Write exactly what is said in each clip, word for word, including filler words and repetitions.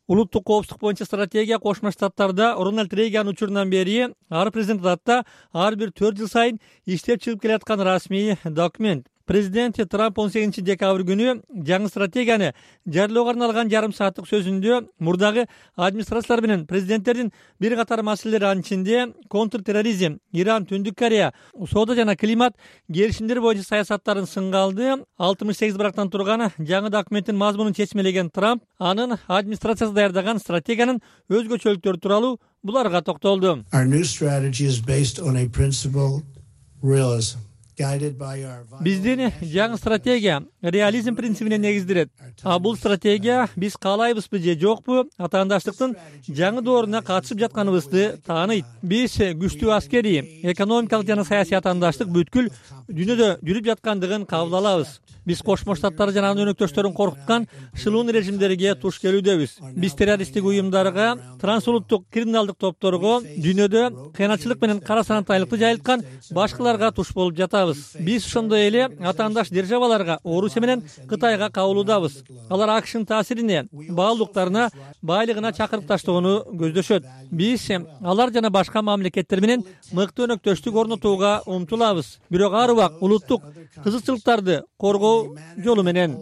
Улуттук коопсуздук боюнча стратегия Кошмо Штаттарда Рональд Рейган учурунан бери ар президент атта ар бир төрт жыл сайын иштеп чыгып келаткан расмий документ. Президент Трамп он сегизинчи декабрь күнү жаңы стратегияны жарыялоого арналган жарым сааттык сөзүндө мурдагы администрациялар менен президенттердин бир катар маселелери, анын ичинде контртерроризм, Иран, Түндүк Корея, соода жана климат келишимдери боюнча саясаттарын сынга алды. алтымыш сегиз барактан турган жаңы документтин мазмунун чечмелеген Трамп анын администрациясы даярдаган стратегиянын өзгөчөлүктөрү тууралуу буларга токтолду. Our new strategy is based on a principle realism. Биздин жаңы стратегия реализм принцибине негизделет. А бул стратегия биз каалайбызбы же жокпу, атаандаштыктын жаңы дооруна катышып жатканыбызды тааныйт. Биз күчтүү аскерий, экономикалык жана саясий атаандаштык бүткүл дүйнөдө жүрүп жаткандыгын кабыл алабыз. Биз Кошмо Штаттар жана анын өнөктөштөрүн коркуткан шылуун режимдерге туш келүүдөбүз. Биз террористтик уюмдарга, трансулуттук криминалдык топторго, дүйнөдө кыянатчылык менен кара санатайлыкты жайылткан башкаларга туш болуп жатабыз. Биз ошондой эле атаандаш державаларга, Орусия менен Кытайга кабылуудабыз. Алар АКШнын таасирине, баалуулуктарына, байлыгына чакырып таштоону көздөшөт. Биз алар жана башка мамлекеттер менен мыкты өнөктөштүк орнотууга умтулабыз. Бирок ар убак улуттук кызыкчылыктарды коргоо жолу менен,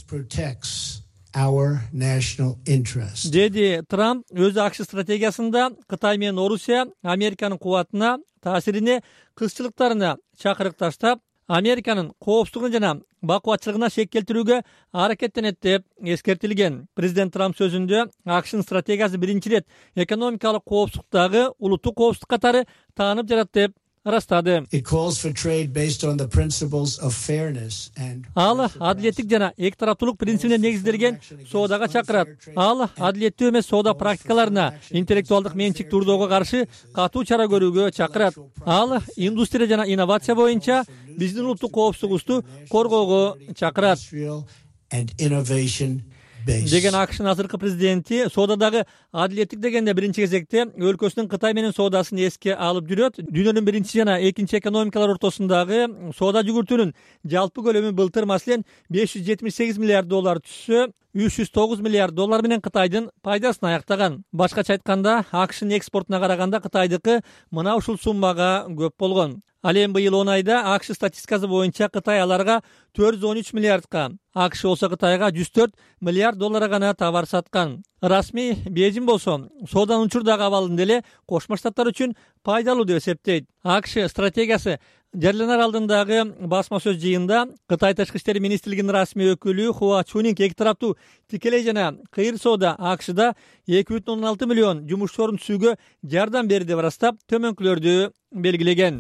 деди Трамп өзү АКШ стратегиясында Кытай менен Орусия Американын кубатына, таасирине, кызчылыктарына чакырык таштап, Американын коопсуздугуна жана бакубатчылыгына шек келтирүүгө аракеттенет деп эскертилген. Президент Трамп сөзүндө АКШнын стратегиясы биринчи ирет экономикалык коопсуздуктагы улуттук коопсуздук катары таанып жатат деп ырастады. Ал адилеттик жана эки тараптуулук принцибине негизделген соодага чакырат. Ал адилеттүү эмес соода практикаларына, интеллектуалдык менчик турдоого каршы катуу чара көрүүгө чакырат. Ал индустрия жана инновация боюнча биздин улуттук коопсуздугубузду коргоого чакырат деген АКШнын азыркы президенти соодадагы адилеттик дегенде биринчи кезекте өлкөсүнүн Кытай менен соодасын эске алып жүрөт. Дүйнөнүн биринчи жана экинчи экономикалар ортосундагы соода жүгүртүүнүн жалпы көлөмү былтыр маселен беш жүз жетимиш сегиз миллиард доллар түшсө, үч жүз тогуз миллиард доллар менен Кытайдын пайдасын аяктаган. Башкача айтканда, АКШнын экспортуна караганда Кытайдыкы мына ушул суммага көп болгон. Ал эми быйыл он айда АКШ статистикасы боюнча Кытай аларга төрт жүз он үч миллиардка, АКШ болсо Кытайга жүз төрт миллиард долларга гана товар саткан. Расмий Бейжиң болсо сооданын учурдагы абалын деле Кошмо Штаттар үчүн пайдалуу деп эсептейт. АКШ стратегиясы жарыяланар алдындагы басма сөз жыйында Кытай тышкы иштери министрлигинин расмий өкүлү Хуа Чунинг эки тараптуу тикелей жана кыйыр соода АКШда эки бүтүн ондон алты миллион жумушчу орун түзүүгө жардам берди деп ырастап төмөнкүлөрдү белгилеген.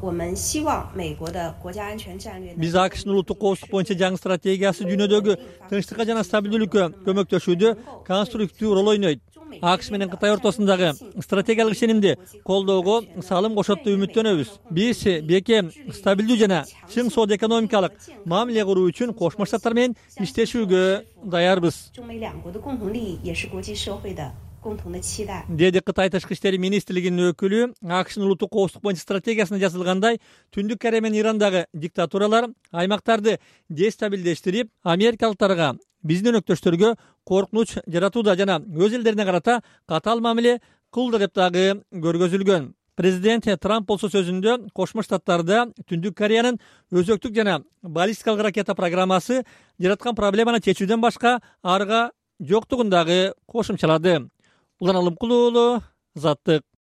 Биз АКШнын улуттук коопсуздук боюнча жаңы стратегиясы дүйнөдөгү тынчтыкка жана стабилдүүлүккө көмөктөшүүдө конструктив роль ойнойт. АКШ менен Кытай ортосундагы стратегиялык ишенимди колдоого салым кошот деп үмүттөнөбүз. Биз бекем, стабилдүү жана чың соода экономикалык мамиле куруу үчүн Кошмо Штаттар менен иштешүүгө даярбыз, деди Кытай тышкы иштери министрлигинин өкүлү. АКШнын улуттук коопсуздук боюнча стратегиясында жазылгандай, Түндүк Корея менен Ирандагы диктатуралар аймактарды дестабилдештирип, америкалыктарга, биздин өнөктөштөргө коркунуч жаратууда жана өз элдерине карата катаал мамиле кылды деп дагы көргөзүлгөн. Президент Трамп болсо сөзүндө Кошмо Штаттарда Түндүк Кореянын өзөктүк жана баллистикалык ракета программасы жараткан проблеманы чечүүдөн башка арга жоктугун дагы кошумчалады. Улан Алымкулуу, Заттык.